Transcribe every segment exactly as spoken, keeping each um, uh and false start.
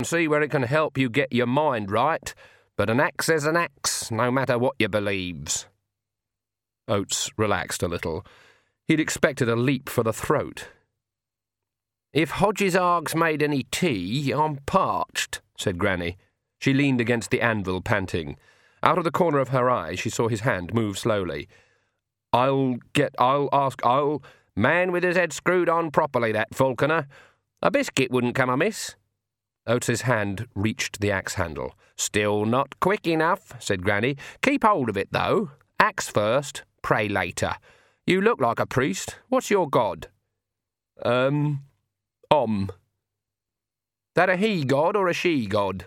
and see where it can help you get your mind right, but an axe is an axe, no matter what you believes." Oates relaxed a little. He'd expected a leap for the throat. "If Hodges Arg's made any tea, I'm parched," said Granny. She leaned against the anvil, panting. Out of the corner of her eye, she saw his hand move slowly. "I'll get... I'll ask... I'll... Man with his head screwed on properly, that Falconer. A biscuit wouldn't come amiss." Oates's hand reached the axe handle. "Still not quick enough," said Granny. "Keep hold of it, though. Axe first, pray later. You look like a priest. What's your god?" Um... Om. "That a he god or a she god?"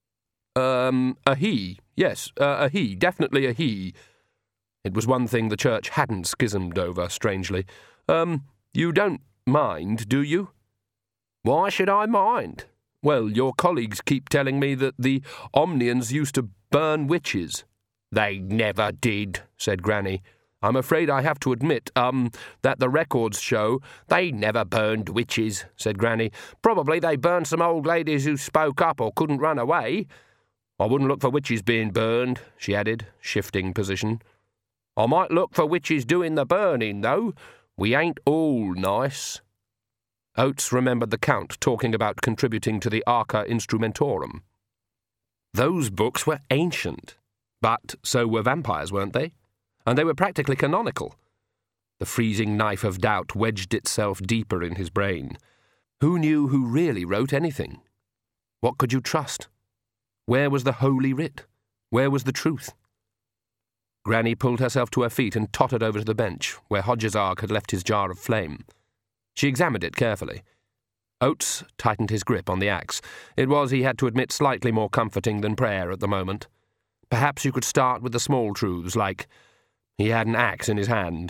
Um, a he. Yes, uh, a he. Definitely a he. It was one thing the church hadn't schismed over, strangely. Um, you don't mind, do you?" "Why should I mind?" "Well, your colleagues keep telling me that the Omnians used to burn witches." "They never did," said Granny. "I'm afraid I have to admit, um, that the records show—" "They never burned witches," said Granny. "Probably they burned some old ladies who spoke up or couldn't run away. I wouldn't look for witches being burned," she added, shifting position. "I might look for witches doing the burning, though. We ain't all nice." Oates remembered the Count talking about contributing to the Arca Instrumentorum. Those books were ancient, but so were vampires, weren't they? And they were practically canonical. The freezing knife of doubt wedged itself deeper in his brain. Who knew who really wrote anything? What could you trust? Where was the Holy Writ? Where was the truth? Granny pulled herself to her feet and tottered over to the bench, where Hodges Arg had left his jar of flame. She examined it carefully. Oates tightened his grip on the axe. It was, he had to admit, slightly more comforting than prayer at the moment. Perhaps you could start with the small truths, like he had an axe in his hand.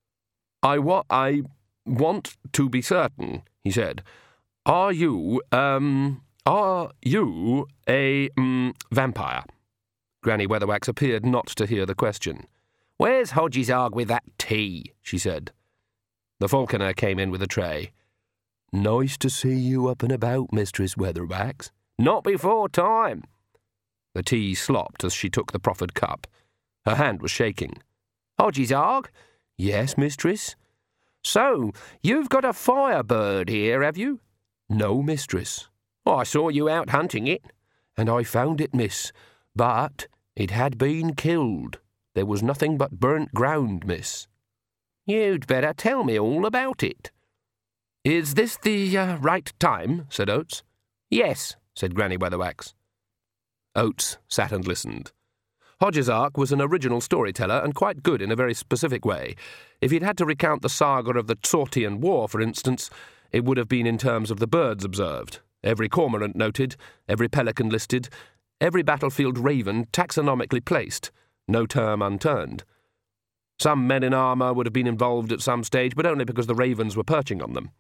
I, wa- I want to be certain," he said. Are you, um, are you a, um, vampire?" Granny Weatherwax appeared not to hear the question. "Where's Hodges Arg with that tea?" she said. The falconer came in with a tray. "Nice to see you up and about, Mistress Weatherwax." "Not before time." The tea slopped as she took the proffered cup. Her hand was shaking. "Hodges Arg?" "Yes, mistress." "So, you've got a firebird here, have you?" "No, mistress." "I saw you out hunting it." "And I found it, miss, but it had been killed. There was nothing but burnt ground, miss." "You'd better tell me all about it." "Is this the uh, right time?" said Oates. "Yes," said Granny Weatherwax. Oates sat and listened. Hodges Arg was an original storyteller and quite good in a very specific way. If he'd had to recount the saga of the Tsortian War, for instance, it would have been in terms of the birds observed, every cormorant noted, every pelican listed, every battlefield raven taxonomically placed, no term unturned. Some men in armour would have been involved at some stage, but only because the ravens were perching on them.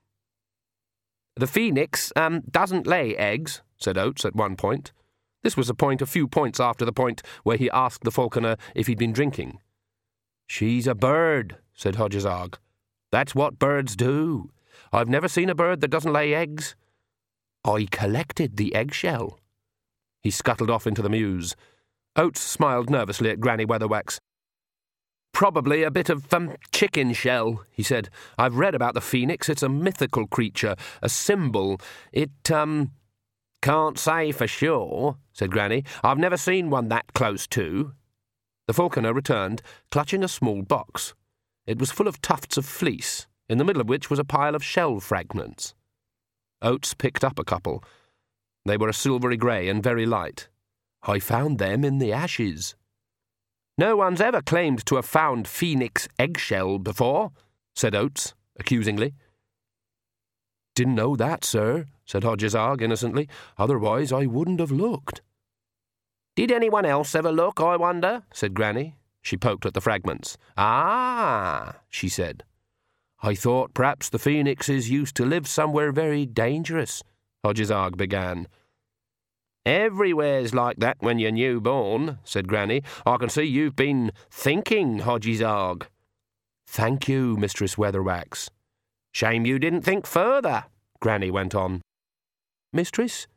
"The phoenix um, doesn't lay eggs," said Oates at one point. This was a point a few points after the point where he asked the falconer if he'd been drinking. "She's a bird," said Hodges Arg. "That's what birds do. I've never seen a bird that doesn't lay eggs. I collected the eggshell." He scuttled off into the mews. Oates smiled nervously at Granny Weatherwax. "Probably a bit of um, chicken shell," he said. "I've read about the phoenix. It's a mythical creature, a symbol. It, um... "Can't say for sure," said Granny. "I've never seen one that close to." The falconer returned, clutching a small box. It was full of tufts of fleece, in the middle of which was a pile of shell fragments. Oates picked up a couple. They were a silvery grey and very light. "I found them in the ashes." "No one's ever claimed to have found phoenix eggshell before," said Oates, accusingly. "Didn't know that, sir," said Hodges Arg innocently. "Otherwise I wouldn't have looked." "Did anyone else ever look, I wonder?" said Granny. She poked at the fragments. "Ah," she said. "I thought perhaps the phoenixes used to live somewhere very dangerous," Hodges Arg began. "Everywhere's like that when you're newborn," said Granny. "I can see you've been thinking, Hodges Arg." "Thank you, Mistress Weatherwax." "Shame you didn't think further," Granny went on. "Mistress?"